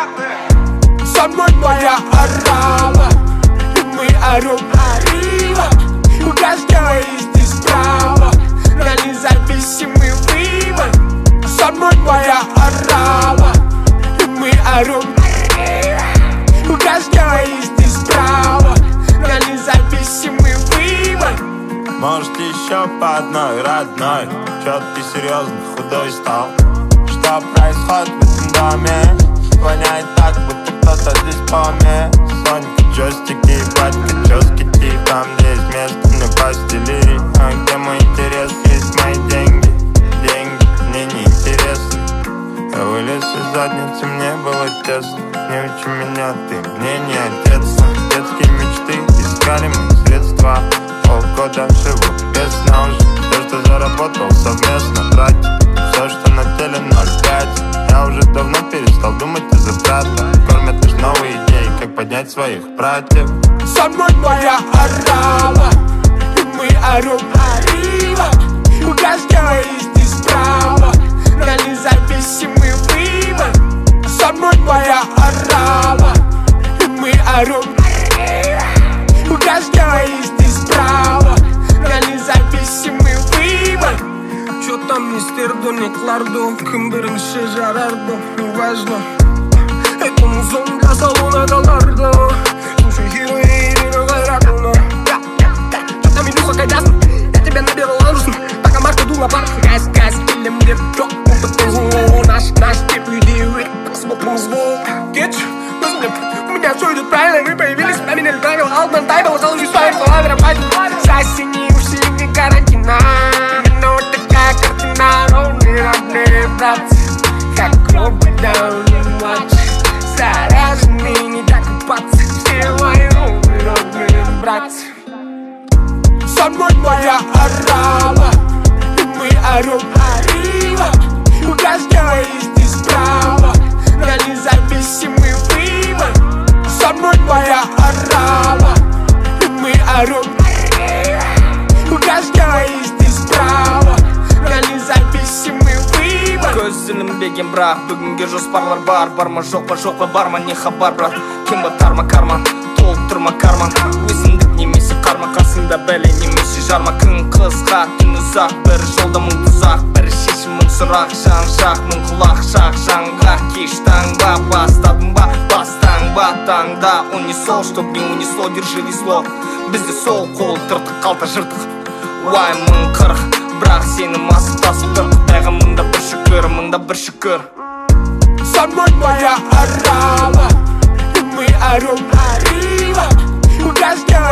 Со мной твоя орава, и мы орем arriba. У каждого есть здесь право на независимый выбор. Со мной твоя орава, и мы орем arriba. У каждого есть здесь право на независимый выбор. Может еще по одной, родной? Чё ты серьезно худой стал? Что происходит в этом доме? Воняет так, будто кто-то здесь помер. Сонька, джойстики и батька, чёски тип. Там где есть место, мне постели. А где мой интерес, есть мои деньги. Деньги мне не интересны. Я вылез из задницы, мне было тесно. Не учи меня, ты мне не отец. Детские мечты, искали мы средства. Полгода живу без сна уже. Все, что заработал совместно тратить. Все, что на теле 0,5. Я уже давно перестал думать из-за брата. Кормят лишь новые идеи, как поднять своих братьев. Со мной твоя орава, и мы орем arriba. У каждого есть здесь право на независимый выбор. Со мной твоя орава, и мы орем arriba. У каждого есть здесь право на независимый выбор. Чё там мистер Дониклардо, кім бірінші жарарды, неважно. Это музон для салона долларда. Слушай, Ирина Гайракуна. Чё там, Илюха, кайдасын? Я тебя наберу нужен, пока Марка дула пар. Газ, келемдер, жоқ, опыттың зло. Наш деп үйде, смотрим зло. Кетч, өзімдеп, у меня все идет правильно. Мы появились, поменяли правила, Алтман Тайбл, стал уже своим фалавером. Засени уши, не карантина. Но такая картина, ровный родные братцы. Как робот даунный младший. Заряженный, не докупаться. Все мои родные братцы. Со мной твоя орава, и мы орем arriba. У каждого есть здесь право на независимый выбор. Со мной твоя орава, и мы орем arriba. У каждого есть здесь право на независимый выбор. Көз ілінбеген бірақ бүгінге жоспарлар бар. Бар ма жоқ па бар ма не хабар брат. Кем батар ма карман, толықтырма карман. Өзіндік немесе қарма, қасында бәле немесе жарма. Күн қысқа, түн ұзақ, бір жолда мың тұзақ. Бір шешім мың сұрақ, жан жақ мың құлақ. Шақ жаңға кеш таңба, бастадың ба, бастан ба таңда. Унесол, чтоб не унесло, держи весло. Бізде сол қол тыртық, қалта жыртық. Уай мың қырық, бірақ сені масып тасып тұр. Құдайға мыңда бір шүкір, мыңда бір шүкір. Со мной твоя орава, и мы орем arriba. У каждого